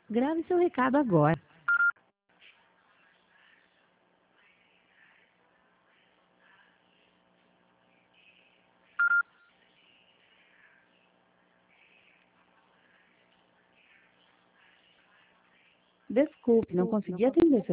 Grave seu recado agora. Desculpe, não consegui atender seu